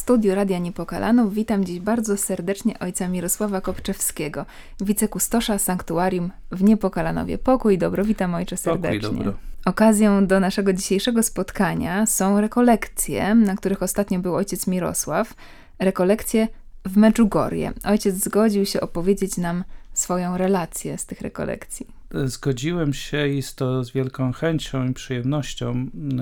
studiu Radia Niepokalanów witam dziś bardzo serdecznie ojca Mirosława Kopczewskiego, wicekustosza sanktuarium w Niepokalanowie. Pokój i dobro, witam ojcze serdecznie. Pokój i dobro. Okazją do naszego dzisiejszego spotkania są rekolekcje, na których ostatnio był ojciec Mirosław. Rekolekcje w Medjugorje. Ojciec zgodził się opowiedzieć nam swoją relację z tych rekolekcji. Zgodziłem się i to z wielką chęcią i przyjemnością.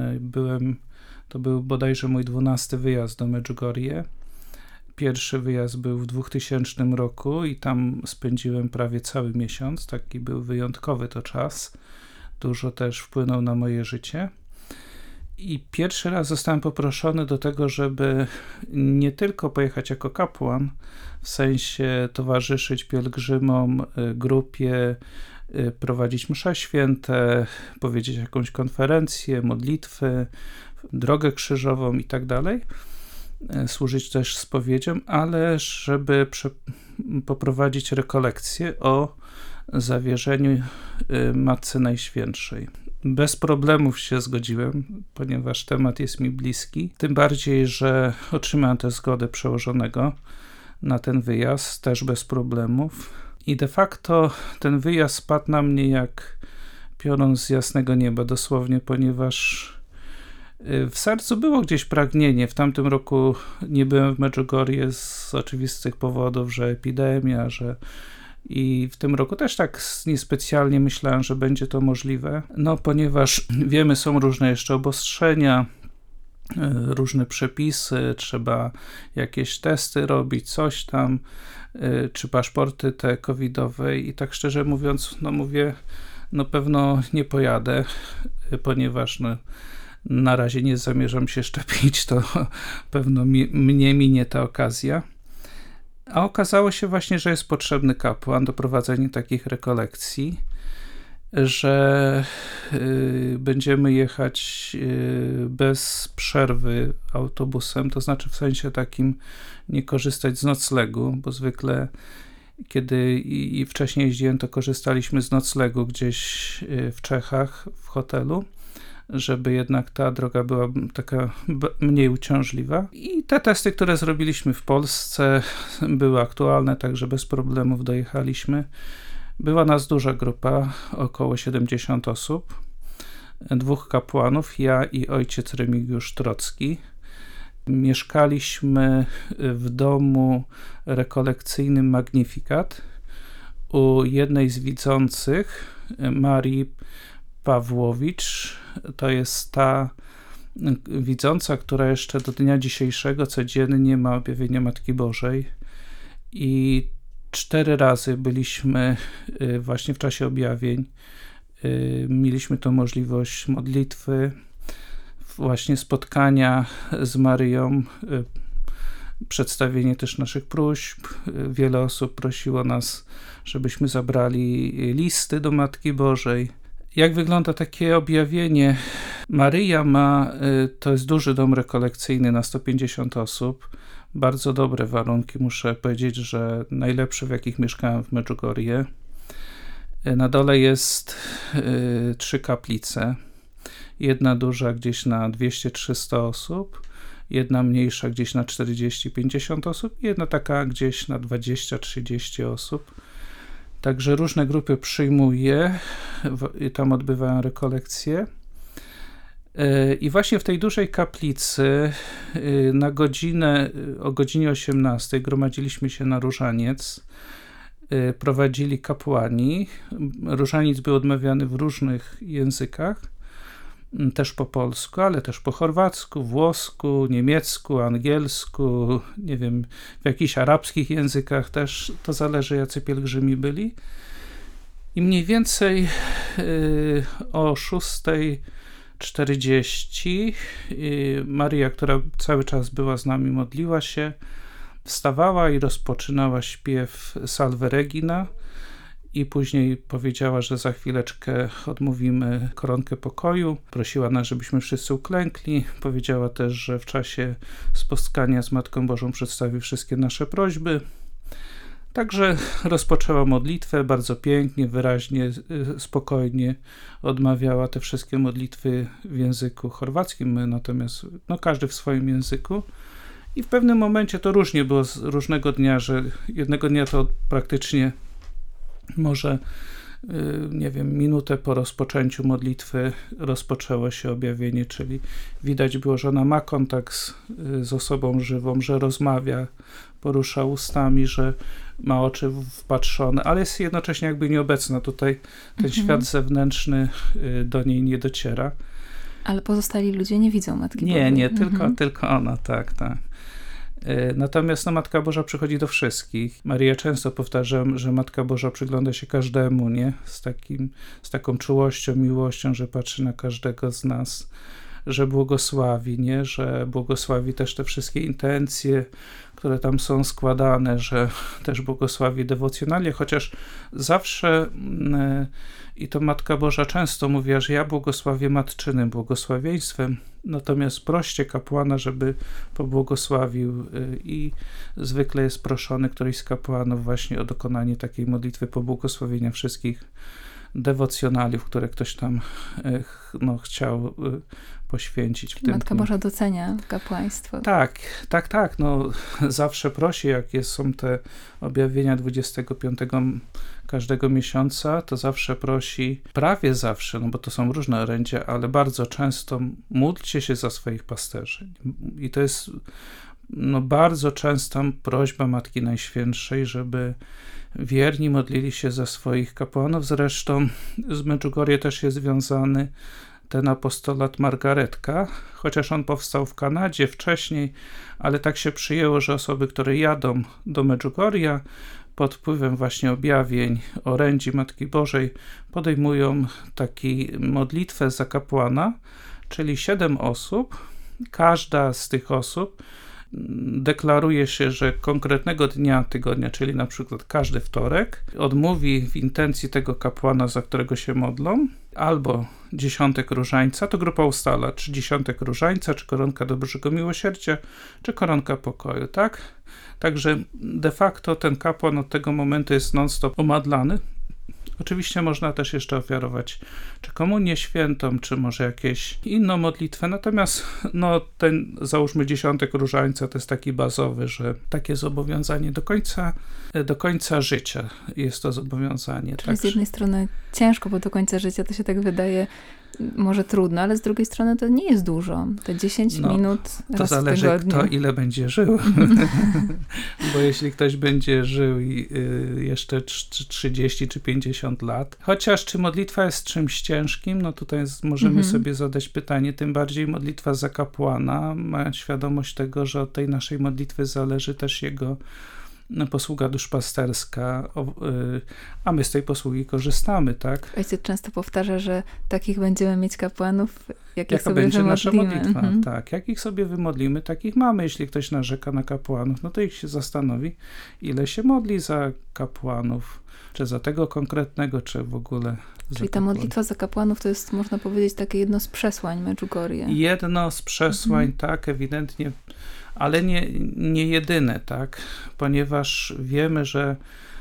To był bodajże mój 12. wyjazd do Medjugorje. Pierwszy wyjazd był w 2000 roku i tam spędziłem prawie cały miesiąc. Taki był wyjątkowy to czas. Dużo też wpłynął na moje życie. I pierwszy raz zostałem poproszony do tego, żeby nie tylko pojechać jako kapłan, w sensie towarzyszyć pielgrzymom, grupie, prowadzić msze święte, powiedzieć jakąś konferencję, modlitwy, drogę krzyżową i tak dalej, służyć też spowiedzią, ale żeby poprowadzić rekolekcję o zawierzeniu Matce Najświętszej. Bez problemów się zgodziłem, ponieważ temat jest mi bliski. Tym bardziej, że otrzymałem tę zgodę przełożonego na ten wyjazd, też bez problemów. I de facto ten wyjazd spadł na mnie jak piorun z jasnego nieba, dosłownie, ponieważ w sercu było gdzieś pragnienie. W tamtym roku nie byłem w Medjugorje z oczywistych powodów, że epidemia, i w tym roku też tak niespecjalnie myślałem, że będzie to możliwe. No, ponieważ wiemy, są różne jeszcze obostrzenia, różne przepisy, trzeba jakieś testy robić, coś tam, czy paszporty te covidowe i tak szczerze mówiąc, mówię, pewno nie pojadę, ponieważ na razie nie zamierzam się szczepić, to pewno mnie minie ta okazja. A okazało się właśnie, że jest potrzebny kapłan do prowadzenia takich rekolekcji, że będziemy jechać bez przerwy autobusem, to znaczy w sensie takim nie korzystać z noclegu, bo zwykle kiedy i wcześniej jeździłem, to korzystaliśmy z noclegu gdzieś w Czechach, w hotelu, żeby jednak ta droga była taka mniej uciążliwa. I te testy, które zrobiliśmy w Polsce, były aktualne, także bez problemów dojechaliśmy. Była nas duża grupa, około 70 osób, 2 kapłanów, ja i ojciec Remigiusz Trocki. Mieszkaliśmy w domu rekolekcyjnym Magnificat u jednej z widzących, Marii Pawłowicz. To jest ta widząca, która jeszcze do dnia dzisiejszego codziennie ma objawienie Matki Bożej. I 4 razy byliśmy właśnie w czasie objawień. Mieliśmy tą możliwość modlitwy, właśnie spotkania z Maryją, przedstawienie też naszych próśb. Wiele osób prosiło nas, żebyśmy zabrali listy do Matki Bożej. Jak wygląda takie objawienie? Maryja to jest duży dom rekolekcyjny na 150 osób. Bardzo dobre warunki, muszę powiedzieć, że najlepsze, w jakich mieszkałem w Medjugorje. Na dole jest 3 kaplice. Jedna duża gdzieś na 200-300 osób, jedna mniejsza gdzieś na 40-50 osób i jedna taka gdzieś na 20-30 osób. Także różne grupy przyjmuję i tam odbywają rekolekcje. I właśnie w tej dużej kaplicy o godzinie 18 gromadziliśmy się na różaniec. Prowadzili kapłani. Różaniec był odmawiany w różnych językach, też po polsku, ale też po chorwacku, włosku, niemiecku, angielsku, nie wiem, w jakichś arabskich językach też, to zależy, jacy pielgrzymi byli. I mniej więcej o 6:40 Maria, która cały czas była z nami, modliła się, wstawała i rozpoczynała śpiew Salve Regina i później powiedziała, że za chwileczkę odmówimy koronkę pokoju. Prosiła nas, żebyśmy wszyscy uklękli. Powiedziała też, że w czasie spotkania z Matką Bożą przedstawi wszystkie nasze prośby. Także rozpoczęła modlitwę, bardzo pięknie, wyraźnie, spokojnie odmawiała te wszystkie modlitwy w języku chorwackim, my natomiast każdy w swoim języku. I w pewnym momencie to różnie było z różnego dnia, że jednego dnia to praktycznie może, nie wiem, minutę po rozpoczęciu modlitwy rozpoczęło się objawienie, czyli widać było, że ona ma kontakt z osobą żywą, że rozmawia, porusza ustami, że ma oczy wpatrzone, ale jest jednocześnie jakby nieobecna. Tutaj ten świat zewnętrzny do niej nie dociera. Ale pozostali ludzie nie widzą Matki Bożej. Nie, tylko ona, tak. Natomiast Matka Boża przychodzi do wszystkich. Maria często powtarza, że Matka Boża przygląda się każdemu, nie? Z taką czułością, miłością, że patrzy na każdego z nas, że błogosławi, nie? Że błogosławi też te wszystkie intencje, które tam są składane, że też błogosławi dewocjonalia, chociaż zawsze i to Matka Boża często mówiła, że ja błogosławię matczynym błogosławieństwem, natomiast proście kapłana, żeby pobłogosławił i zwykle jest proszony któryś z kapłanów właśnie o dokonanie takiej modlitwy pobłogosławienia wszystkich dewocjonaliów, które ktoś tam chciał poświęcić. W tym Matka Boża docenia kapłaństwo. Tak. Zawsze prosi, są te objawienia 25 każdego miesiąca, to zawsze prosi, prawie zawsze, bo to są różne orędzia, ale bardzo często módlcie się za swoich pasterzy. I to jest bardzo częsta prośba Matki Najświętszej, żeby wierni modlili się za swoich kapłanów. Zresztą z Medjugorje też jest związany ten apostolat Margaretka, chociaż on powstał w Kanadzie wcześniej, ale tak się przyjęło, że osoby, które jadą do Medjugorja pod wpływem właśnie objawień, orędzi Matki Bożej, podejmują taką modlitwę za kapłana, czyli 7 osób. Każda z tych osób deklaruje się, że konkretnego dnia tygodnia, czyli na przykład każdy wtorek, odmówi w intencji tego kapłana, za którego się modlą, albo 10 różańca, to grupa ustala, czy 10 różańca, czy koronka do Bożego Miłosierdzia, czy koronka pokoju, tak? Także de facto ten kapłan od tego momentu jest non-stop omadlany. Oczywiście można też jeszcze ofiarować czy komunię świętą, czy może jakieś inną modlitwę, natomiast ten załóżmy 10 różańca to jest taki bazowy, że takie zobowiązanie do końca życia jest to zobowiązanie. Czyli z jednej strony ciężko, bo do końca życia to się tak wydaje może trudno, ale z drugiej strony to nie jest dużo. Te 10 minut raz to zależy, w tygodniu. kto ile będzie żył. Bo jeśli ktoś będzie żył jeszcze 30 czy 50 lat, chociaż czy modlitwa jest czymś ciężkim, tutaj możemy sobie zadać pytanie, tym bardziej modlitwa za kapłana, mając świadomość tego, że od tej naszej modlitwy zależy też jego posługa duszpasterska, a my z tej posługi korzystamy, tak? Ojciec często powtarza, że takich będziemy mieć kapłanów, jakich sobie będzie wymodlimy. nasza modlitwa, tak. Jakich sobie wymodlimy, takich mamy. Jeśli ktoś narzeka na kapłanów, to ich się zastanowi, ile się modli za kapłanów, czy za tego konkretnego, czy w ogóle Czyli ta modlitwa za kapłanów to jest, można powiedzieć, takie jedno z przesłań Medjugorje. Jedno z przesłań, tak, ewidentnie, ale nie jedyne, tak, ponieważ wiemy, że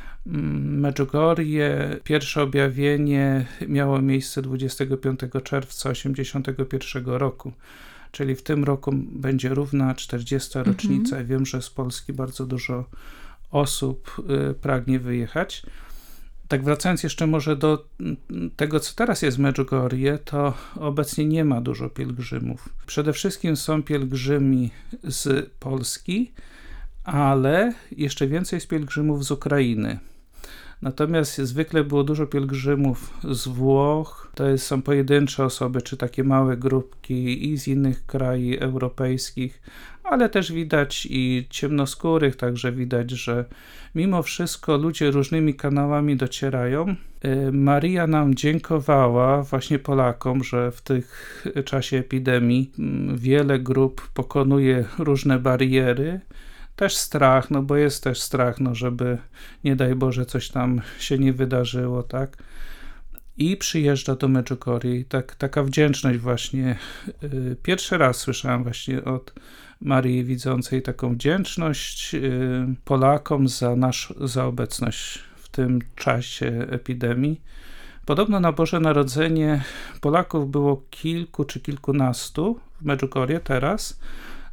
Medjugorje, pierwsze objawienie miało miejsce 25 czerwca 1981 roku, czyli w tym roku będzie równa 40. rocznica i wiem, że z Polski bardzo dużo osób pragnie wyjechać. Tak wracając jeszcze może do tego, co teraz jest w Medjugorje, to obecnie nie ma dużo pielgrzymów. Przede wszystkim są pielgrzymi z Polski, ale jeszcze więcej jest pielgrzymów z Ukrainy. Natomiast zwykle było dużo pielgrzymów z Włoch, są pojedyncze osoby, czy takie małe grupki i z innych krajów europejskich, ale też widać i ciemnoskórych, także widać, że mimo wszystko ludzie różnymi kanałami docierają. Maria nam dziękowała właśnie Polakom, że w tych czasie epidemii wiele grup pokonuje różne bariery. Też strach, bo jest też strach, żeby nie daj Boże coś tam się nie wydarzyło, tak? I przyjeżdża do Medjugorje i taka wdzięczność właśnie. Pierwszy raz słyszałem właśnie od Marii Widzącej taką wdzięczność Polakom za obecność w tym czasie epidemii. Podobno na Boże Narodzenie Polaków było kilku czy kilkunastu w Medjugorje teraz,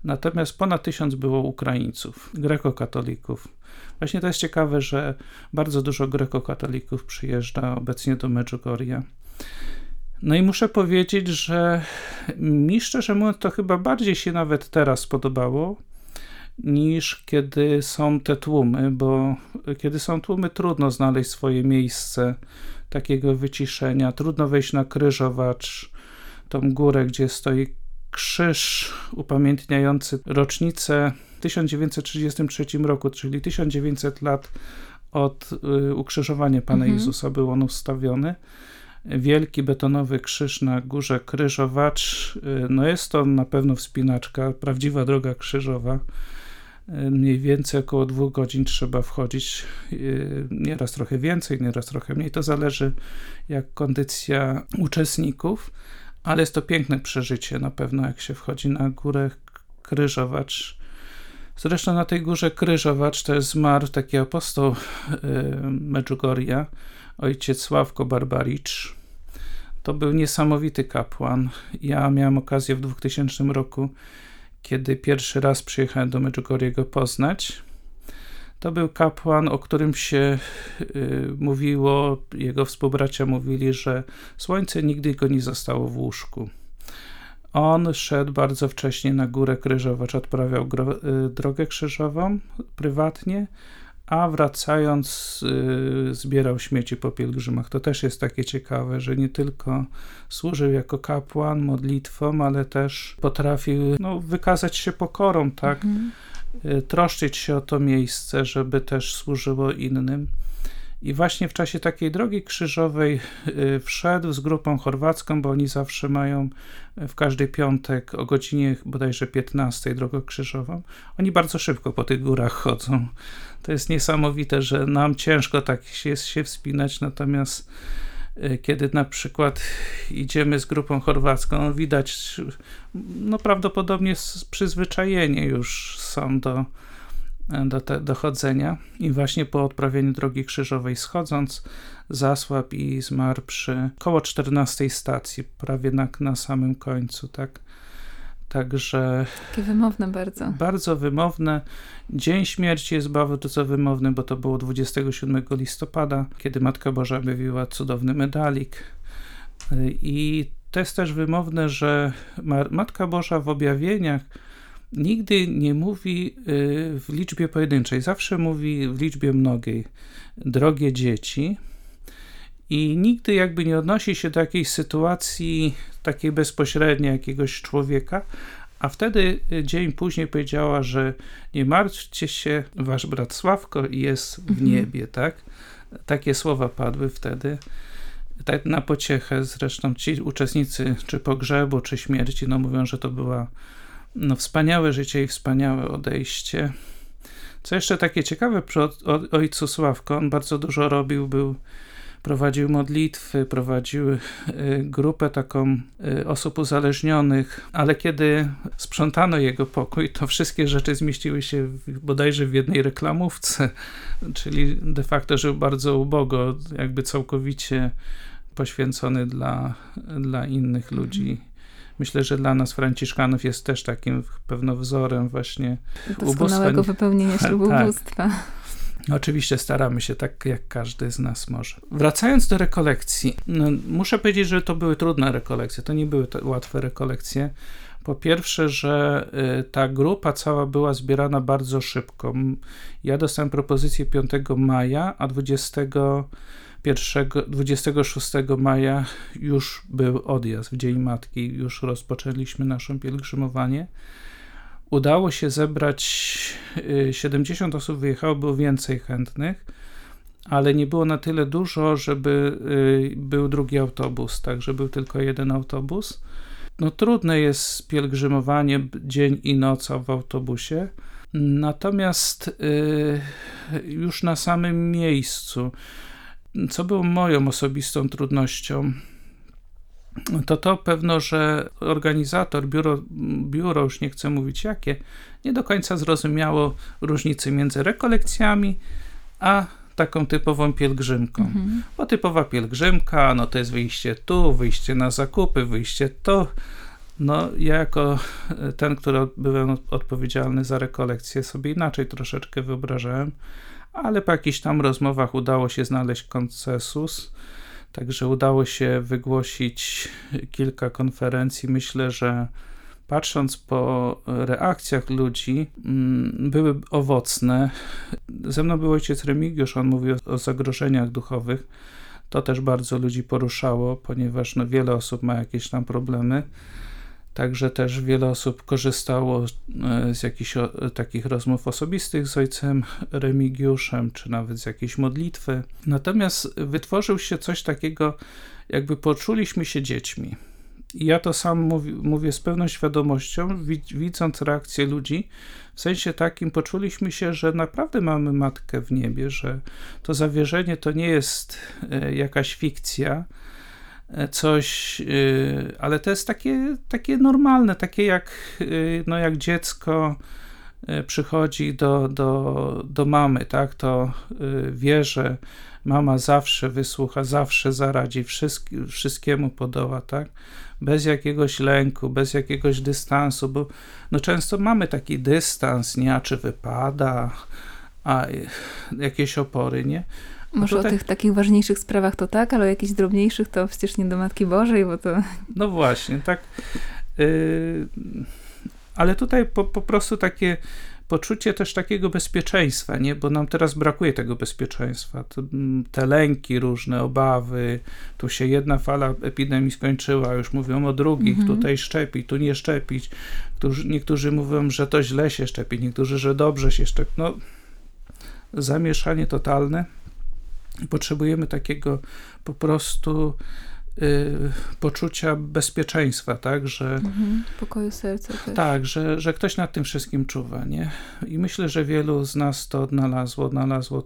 Natomiast ponad 1000 było Ukraińców, grekokatolików. Właśnie to jest ciekawe, że bardzo dużo grekokatolików przyjeżdża obecnie do Medjugorje. No i muszę powiedzieć, że mi szczerze mówiąc to chyba bardziej się nawet teraz podobało, niż kiedy są te tłumy, bo kiedy są tłumy trudno znaleźć swoje miejsce takiego wyciszenia, trudno wejść na Kryżowacz, tą górę, gdzie stoi krzyż upamiętniający rocznicę w 1933 roku, czyli 1900 lat od ukrzyżowania Pana Jezusa był on ustawiony. Wielki betonowy krzyż na górze Kryżowacz, no jest to na pewno wspinaczka, prawdziwa droga krzyżowa. Mniej więcej około 2 godzin trzeba wchodzić, nieraz trochę więcej, nieraz trochę mniej, to zależy jak kondycja uczestników, ale jest to piękne przeżycie na pewno, jak się wchodzi na górę Kryżowacz. Zresztą na tej górze Kryżowacz też zmarł taki apostoł Medjugorja, ojciec Sławko Barbaricz. To był niesamowity kapłan. Ja miałem okazję w 2000 roku, kiedy pierwszy raz przyjechałem do Medjugorje go poznać. To był kapłan, o którym się mówiło, jego współbracia mówili, że słońce nigdy go nie zostało w łóżku. On szedł bardzo wcześnie na górę Kryżowacz, odprawiał drogę krzyżową prywatnie, a wracając zbierał śmieci po pielgrzymach. To też jest takie ciekawe, że nie tylko służył jako kapłan modlitwą, ale też potrafił wykazać się pokorą, tak? Troszczyć się o to miejsce, żeby też służyło innym. I właśnie w czasie takiej drogi krzyżowej wszedł z grupą chorwacką, bo oni zawsze mają w każdy piątek o godzinie bodajże 15 drogę krzyżową. Oni bardzo szybko po tych górach chodzą. To jest niesamowite, że nam ciężko tak się wspinać, natomiast kiedy na przykład idziemy z grupą chorwacką, widać prawdopodobnie przyzwyczajenie już są do chodzenia i właśnie po odprawieniu drogi krzyżowej schodząc zasłabł i zmarł przy koło 14 stacji, prawie na samym końcu, tak? Także... Takie wymowne bardzo. Bardzo wymowne. Dzień śmierci jest bardzo wymowny, bo to było 27 listopada, kiedy Matka Boża objawiła cudowny medalik. I to jest też wymowne, że Matka Boża w objawieniach nigdy nie mówi w liczbie pojedynczej, zawsze mówi w liczbie mnogiej. Drogie dzieci. I nigdy jakby nie odnosi się do jakiejś sytuacji takiej bezpośredniej jakiegoś człowieka, a wtedy dzień później powiedziała, że nie martwcie się, wasz brat Sławko jest w niebie, tak? Takie słowa padły wtedy. Tak na pociechę zresztą ci uczestnicy czy pogrzebu, czy śmierci, mówią, że to była wspaniałe życie i wspaniałe odejście. Co jeszcze takie ciekawe przy ojcu Sławko, on bardzo dużo robił, prowadził modlitwy, prowadził grupę taką osób uzależnionych, ale kiedy sprzątano jego pokój, to wszystkie rzeczy zmieściły się bodajże w jednej reklamówce, czyli de facto żył bardzo ubogo, jakby całkowicie poświęcony dla innych ludzi. Myślę, że dla nas franciszkanów jest też takim pewno wzorem właśnie doskonałego wypełnienia ślubu ubóstwa. Oczywiście staramy się tak, jak każdy z nas może. Wracając do rekolekcji, muszę powiedzieć, że to były trudne rekolekcje, to nie były łatwe rekolekcje. Po pierwsze, że ta grupa cała była zbierana bardzo szybko. Ja dostałem propozycję 5 maja, a 26 maja już był odjazd w Dzień Matki, już rozpoczęliśmy naszą pielgrzymowanie. Udało się zebrać 70 osób, wyjechało, było więcej chętnych, ale nie było na tyle dużo, żeby był drugi autobus, także był tylko jeden autobus. Trudne jest pielgrzymowanie dzień i noc w autobusie, natomiast już na samym miejscu, co było moją osobistą trudnością, to pewno, że organizator, biuro, już nie chcę mówić jakie, nie do końca zrozumiało różnicy między rekolekcjami a taką typową pielgrzymką. Bo typowa pielgrzymka, to jest wyjście tu, wyjście na zakupy, wyjście to, No, ja jako ten, który byłem odpowiedzialny za rekolekcję, sobie inaczej troszeczkę wyobrażałem, ale po jakichś tam rozmowach udało się znaleźć konsensus, także udało się wygłosić kilka konferencji. Myślę, że patrząc po reakcjach ludzi, były owocne. Ze mną był ojciec Remigiusz, on mówił o zagrożeniach duchowych. To też bardzo ludzi poruszało, ponieważ wiele osób ma jakieś tam problemy. Także też wiele osób korzystało z jakichś takich rozmów osobistych z ojcem Remigiuszem, czy nawet z jakiejś modlitwy. Natomiast wytworzył się coś takiego, jakby poczuliśmy się dziećmi. I ja to sam mówię z pełną świadomością, widząc reakcję ludzi, w sensie takim poczuliśmy się, że naprawdę mamy Matkę w niebie, że to zawierzenie to nie jest jakaś fikcja, coś, ale to jest takie normalne, takie jak dziecko przychodzi do mamy, tak, to wie, że mama zawsze wysłucha, zawsze zaradzi, wszystkiemu podoła, tak, bez jakiegoś lęku, bez jakiegoś dystansu, bo często mamy taki dystans, nie, a czy wypada, a jakieś opory, nie? Może o tych takich ważniejszych sprawach to tak, ale o jakichś drobniejszych to przecież nie do Matki Bożej, bo to... No właśnie, tak. Ale tutaj po prostu takie poczucie też takiego bezpieczeństwa, nie? Bo nam teraz brakuje tego bezpieczeństwa. Te lęki różne, obawy, tu się jedna fala epidemii skończyła, już mówią o drugich, tutaj szczepić, tu nie szczepić. Niektórzy mówią, że to źle się szczepi, niektórzy, że dobrze się szczepi. No, zamieszanie totalne. Potrzebujemy takiego po prostu poczucia bezpieczeństwa, tak, że pokoju serca też. Tak, że ktoś nad tym wszystkim czuwa, nie? I myślę, że wielu z nas to odnalazło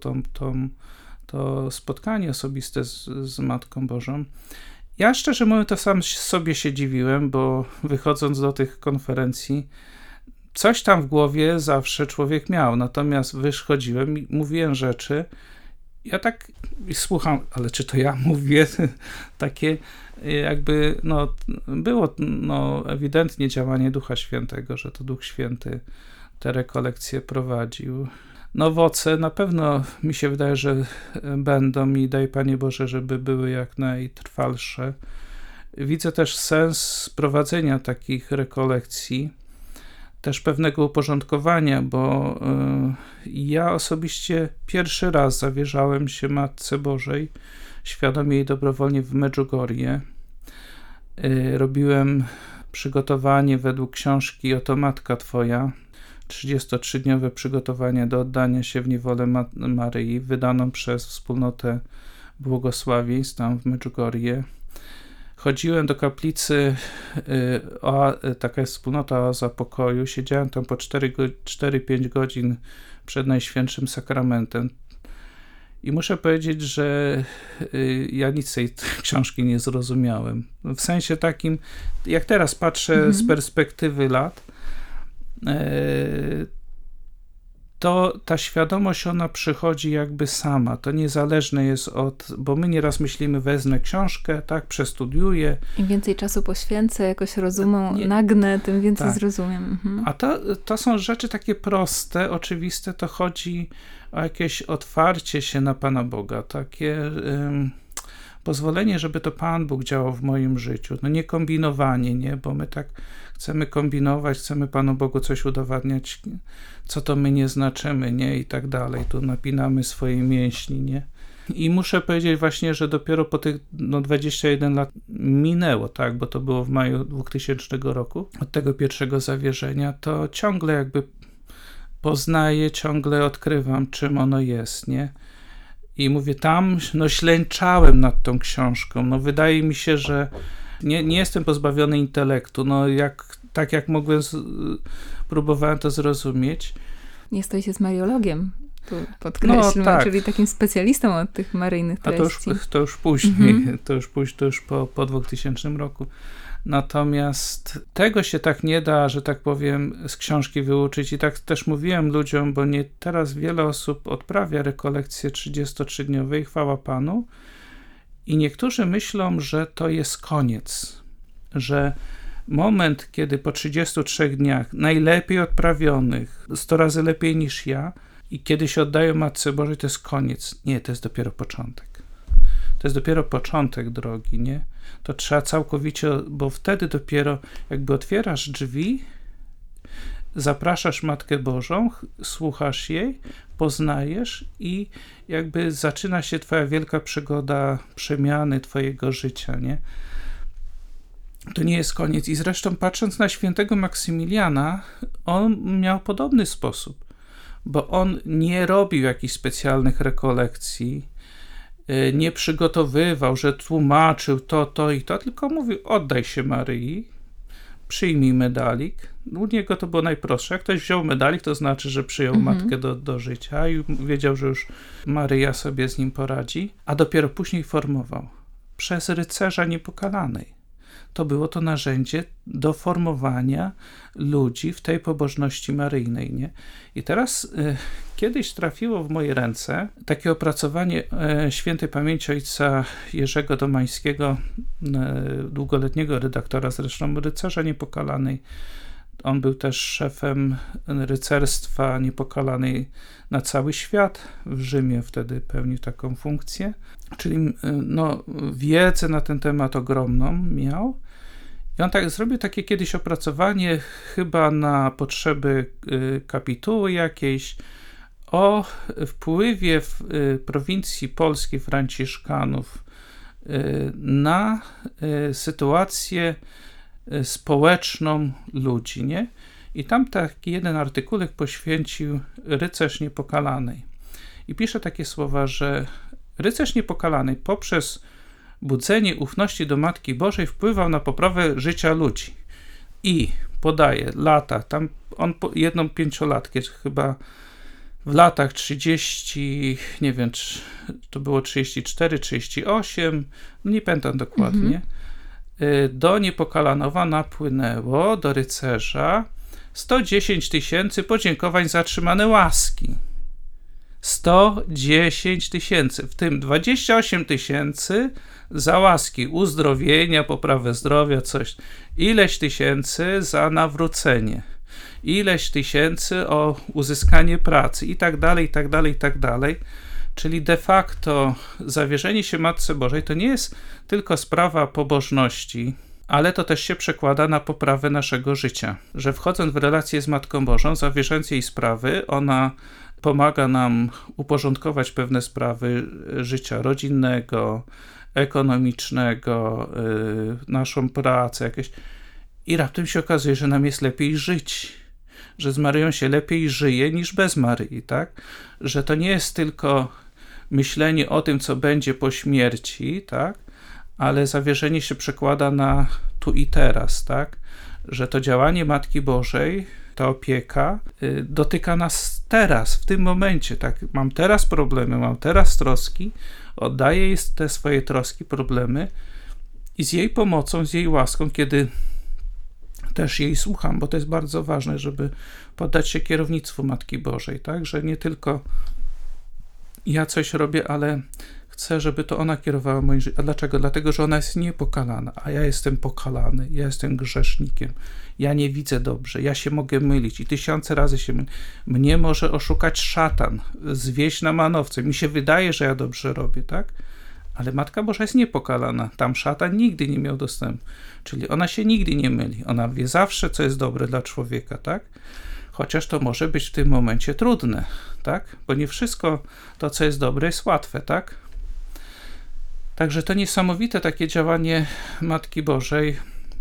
to spotkanie osobiste z Matką Bożą. Ja szczerze mówiąc to sam sobie się dziwiłem, bo wychodząc do tych konferencji, coś tam w głowie zawsze człowiek miał, natomiast wychodziłem i mówiłem rzeczy, ja tak słucham, ale czy to ja mówię? Takie jakby, było ewidentnie działanie Ducha Świętego, że to Duch Święty te rekolekcje prowadził. Owoce na pewno mi się wydaje, że będą i daj Panie Boże, żeby były jak najtrwalsze. Widzę też sens prowadzenia takich rekolekcji, też pewnego uporządkowania, bo ja osobiście pierwszy raz zawierzałem się Matce Bożej, świadomie i dobrowolnie w Medjugorje. Robiłem przygotowanie według książki Oto Matka Twoja, 33-dniowe przygotowanie do oddania się w niewolę Maryi, wydaną przez wspólnotę błogosławieństw tam w Medjugorje. Chodziłem do kaplicy, taka jest wspólnota Oaza Pokoju, siedziałem tam po 4-5 godzin przed Najświętszym Sakramentem i muszę powiedzieć, że ja nic z tej książki nie zrozumiałem. W sensie takim, jak teraz patrzę z perspektywy lat, to ta świadomość, ona przychodzi jakby sama, to niezależne jest bo my nieraz myślimy, wezmę książkę, tak, przestudiuję. Im więcej czasu poświęcę, jakoś rozumą nagnę, tym więcej zrozumiem. A to są rzeczy takie proste, oczywiste, to chodzi o jakieś otwarcie się na Pana Boga, takie pozwolenie, żeby to Pan Bóg działał w moim życiu, nie kombinowanie, nie, bo my tak chcemy kombinować, chcemy Panu Bogu coś udowadniać, co to my nie znaczymy, nie, i tak dalej, tu napinamy swoje mięśni, nie. I muszę powiedzieć właśnie, że dopiero po tych 21 lat minęło, tak, bo to było w maju 2000 roku, od tego pierwszego zawierzenia, to ciągle jakby poznaję, ciągle odkrywam, czym ono jest, nie. I mówię, tam ślęczałem nad tą książką, wydaje mi się, że nie jestem pozbawiony intelektu, tak jak mogłem, próbowałem to zrozumić. Jesteś mariologiem, tu podkreślmy, tak. Czyli takim specjalistą od tych maryjnych treści. A to już później, to już po 2000 roku. Natomiast tego się tak nie da, że tak powiem, z książki wyuczyć i tak też mówiłem ludziom, bo teraz wiele osób odprawia rekolekcje 33-dniowe i chwała Panu i niektórzy myślą, że to jest koniec, że moment, kiedy po 33 dniach, najlepiej odprawionych, 100 razy lepiej niż ja, i kiedy się oddaję Matce Bożej, to jest koniec. Nie, to jest dopiero początek. To jest dopiero początek drogi, nie? To trzeba całkowicie, bo wtedy dopiero jakby otwierasz drzwi, zapraszasz Matkę Bożą, słuchasz jej, poznajesz i jakby zaczyna się twoja wielka przygoda przemiany twojego życia, nie? To nie jest koniec. I zresztą patrząc na świętego Maksymiliana, on miał podobny sposób, bo on nie robił jakichś specjalnych rekolekcji, nie przygotowywał, że tłumaczył to i to, tylko mówił: oddaj się Maryi, przyjmij medalik. U niego to było najprostsze. Jak ktoś wziął medalik, to znaczy, że przyjął matkę do życia i wiedział, że już Maryja sobie z nim poradzi, a dopiero później formował przez rycerza niepokalanej. To było to narzędzie do formowania ludzi w tej pobożności maryjnej, nie? I teraz kiedyś trafiło w moje ręce takie opracowanie świętej pamięci ojca Jerzego Domańskiego, długoletniego redaktora, zresztą rycerza niepokalanej. On był też szefem rycerstwa niepokalanej na cały świat. W Rzymie wtedy pełnił taką funkcję. Czyli wiedzę na ten temat ogromną miał. I on zrobił takie kiedyś opracowanie, chyba na potrzeby kapituły jakiejś, o wpływie w prowincji polskiej Franciszkanów na sytuację społeczną ludzi, nie? I tam taki jeden artykułek poświęcił rycerz niepokalanej. I pisze takie słowa, że rycerz niepokalanej poprzez budzenie ufności do Matki Bożej wpływał na poprawę życia ludzi. I podaje lata, tam on jedną 5-latkę, chyba w latach 30, nie wiem, czy to było 34, 38, nie pamiętam dokładnie, do Niepokalanowa napłynęło do rycerza 110 000 podziękowań za otrzymane łaski. 110 000, w tym 28 000 za łaski uzdrowienia, poprawę zdrowia, coś. Ileś tysięcy za nawrócenie. Ileś tysięcy o uzyskanie pracy i tak dalej, i tak dalej, i tak dalej. Czyli de facto zawierzenie się Matce Bożej to nie jest tylko sprawa pobożności, ale to też się przekłada na poprawę naszego życia. Że wchodząc w relację z Matką Bożą, zawierzając jej sprawy, ona pomaga nam uporządkować pewne sprawy życia rodzinnego, ekonomicznego, naszą pracę jakieś. I raptem się okazuje, że nam jest lepiej żyć. Że z Maryją się lepiej żyje niż bez Maryi, tak? Że to nie jest tylko myślenie o tym, co będzie po śmierci, tak? Ale zawierzenie się przekłada na tu i teraz, tak? Że to działanie Matki Bożej, ta opieka dotyka nas teraz, w tym momencie, tak? Mam teraz problemy, mam teraz troski, oddaję jej te swoje troski, problemy i z jej pomocą, z jej łaską, kiedy też jej słucham, bo to jest bardzo ważne, żeby poddać się kierownictwu Matki Bożej, tak? Że nie tylko ja coś robię, ale chcę, żeby to ona kierowała moim życiem. A dlaczego? Dlatego, że ona jest niepokalana, a ja jestem pokalany, ja jestem grzesznikiem, ja nie widzę dobrze, ja się mogę mylić i 1000 razy się mylić. Mnie może oszukać szatan, zwieść na manowce. Mi się wydaje, że ja dobrze robię, tak? Ale Matka Boża jest niepokalana. Tam szatan nigdy nie miał dostępu. Czyli ona się nigdy nie myli. Ona wie zawsze, co jest dobre dla człowieka, tak? Chociaż to może być w tym momencie trudne, tak? Bo nie wszystko to, co jest dobre, jest łatwe, tak? Także to niesamowite takie działanie Matki Bożej,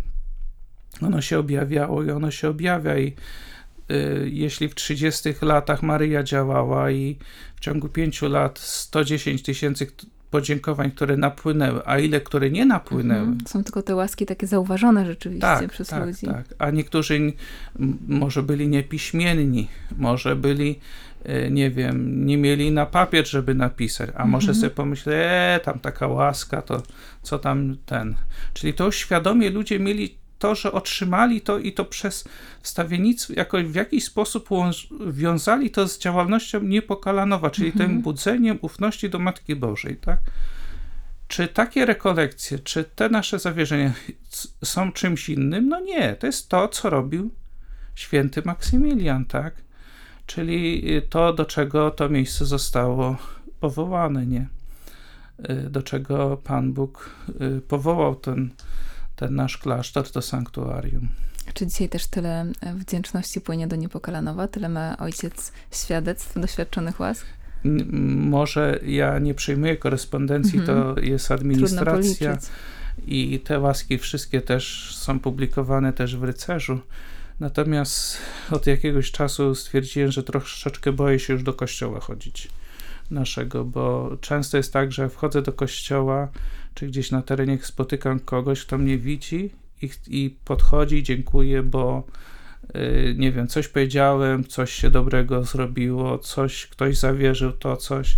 ono się objawiało i ono się objawia i jeśli w 30 latach Maryja działała i w ciągu 5 lat 110 000 podziękowań, które napłynęły, a ile, które nie napłynęły. Są tylko te łaski takie zauważone rzeczywiście przez ludzi. Tak. A niektórzy może byli niepiśmienni, może byli, nie wiem, nie mieli na papier, żeby napisać, a może sobie pomyśleli, tam taka łaska, to co tam ten. Czyli to świadomie ludzie mieli to, że otrzymali to i to przez wstawiennictwo jakoś w jakiś sposób wiązali to z działalnością niepokalanowa, czyli tym budzeniem ufności do Matki Bożej, tak? Czy takie rekolekcje, czy te nasze zawierzenia są czymś innym? No nie, to jest to, co robił święty Maksymilian, tak? Czyli to, do czego to miejsce zostało powołane, nie? Do czego Pan Bóg powołał ten nasz klasztor, to sanktuarium. Czy dzisiaj też tyle wdzięczności płynie do Niepokalanowa? Tyle ma ojciec świadectw doświadczonych łask? Może ja nie przyjmuję korespondencji, to jest administracja i te łaski wszystkie też są publikowane też w Rycerzu. Natomiast od jakiegoś czasu stwierdziłem, że troszeczkę boję się już do kościoła chodzić naszego, bo często jest tak, że wchodzę do kościoła, czy gdzieś na terenie spotykam kogoś, kto mnie widzi i podchodzi, dziękuję, bo nie wiem, coś powiedziałem, coś się dobrego zrobiło, ktoś zawierzył to coś.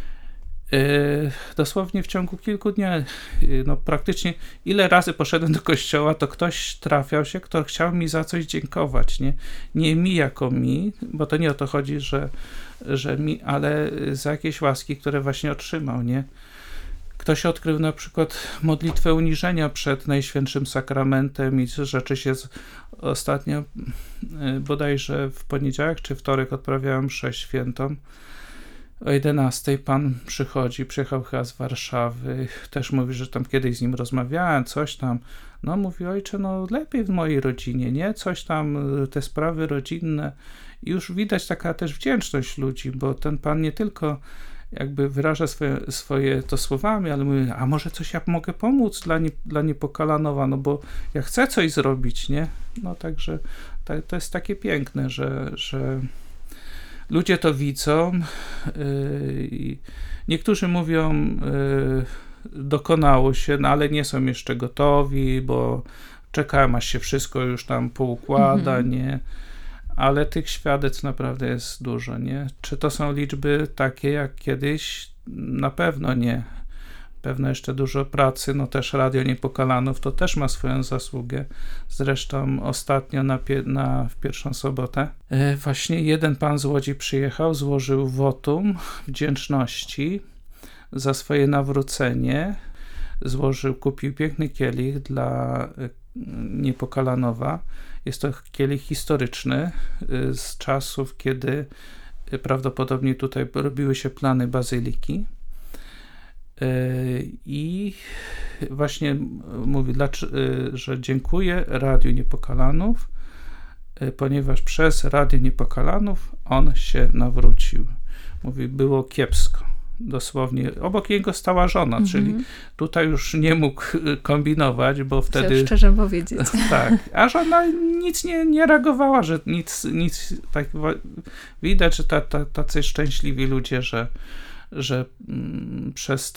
Dosłownie w ciągu kilku dni, no praktycznie ile razy poszedłem do kościoła, to ktoś trafiał się, kto chciał mi za coś dziękować, nie mi jako mi, bo to nie o to chodzi, że mi, ale za jakieś łaski, które właśnie otrzymał, nie? Ktoś odkrył na przykład modlitwę uniżenia przed Najświętszym Sakramentem i rzeczy się ostatnio, bodajże w poniedziałek czy wtorek odprawiałem mszę świętą. O 11 Pan przyjechał chyba z Warszawy, też mówi, że tam kiedyś z nim rozmawiałem, coś tam, no mówi, ojcze, no lepiej w mojej rodzinie, nie, coś tam, te sprawy rodzinne i już widać taka też wdzięczność ludzi, bo ten Pan nie tylko jakby wyraża swoje to słowami, ale mówi, a może coś ja mogę pomóc dla Niepokalanowa, no bo ja chcę coś zrobić, nie, no także to jest takie piękne, że ludzie to widzą. Niektórzy mówią, dokonało się, no ale nie są jeszcze gotowi, bo czekałem, aż się wszystko już tam poukłada, nie? Ale tych świadectw naprawdę jest dużo, nie? Czy to są liczby takie jak kiedyś? Na pewno nie. Pewno jeszcze dużo pracy, no też Radio Niepokalanów to też ma swoją zasługę. Zresztą ostatnio w pierwszą sobotę właśnie jeden pan z Łodzi przyjechał, złożył wotum wdzięczności za swoje nawrócenie. Kupił piękny kielich dla Niepokalanowa. Jest to kielich historyczny z czasów, kiedy prawdopodobnie tutaj robiły się plany bazyliki. I właśnie mówi, że dziękuję Radiu Niepokalanów, ponieważ przez Radio Niepokalanów on się nawrócił. Mówi, było kiepsko. Dosłownie obok niego stała żona, czyli tutaj już nie mógł kombinować, bo wtedy... Trzeba szczerze powiedzieć. Tak, a żona nic nie reagowała, że nic tak widać, że tacy szczęśliwi ludzie, że przez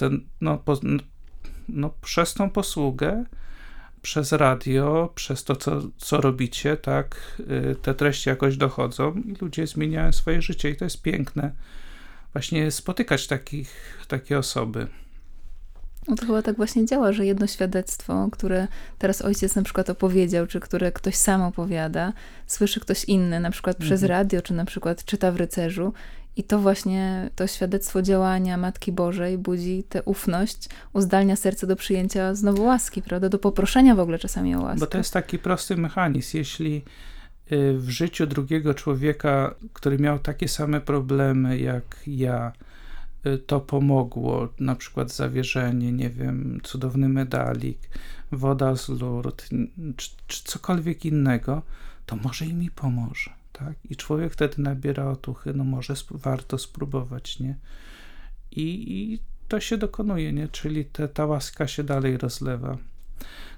przez tą posługę, przez radio, przez to, co robicie, tak, te treści jakoś dochodzą i ludzie zmieniają swoje życie i to jest piękne. Właśnie spotykać takie osoby. No to chyba tak właśnie działa, że jedno świadectwo, które teraz ojciec na przykład opowiedział, czy które ktoś sam opowiada, słyszy ktoś inny, na przykład przez radio, czy na przykład czyta w Rycerzu i to właśnie, to świadectwo działania Matki Bożej budzi tę ufność, uzdalnia serce do przyjęcia znowu łaski, prawda? Do poproszenia w ogóle czasami o łaskę. Bo to jest taki prosty mechanizm. Jeśli w życiu drugiego człowieka, który miał takie same problemy jak ja, to pomogło, na przykład zawierzenie, nie wiem, cudowny medalik, woda z Lourdes, czy cokolwiek innego, to może i mi pomoże, tak? I człowiek wtedy nabiera otuchy, no może warto spróbować, nie? I to się dokonuje, nie? Czyli ta łaska się dalej rozlewa.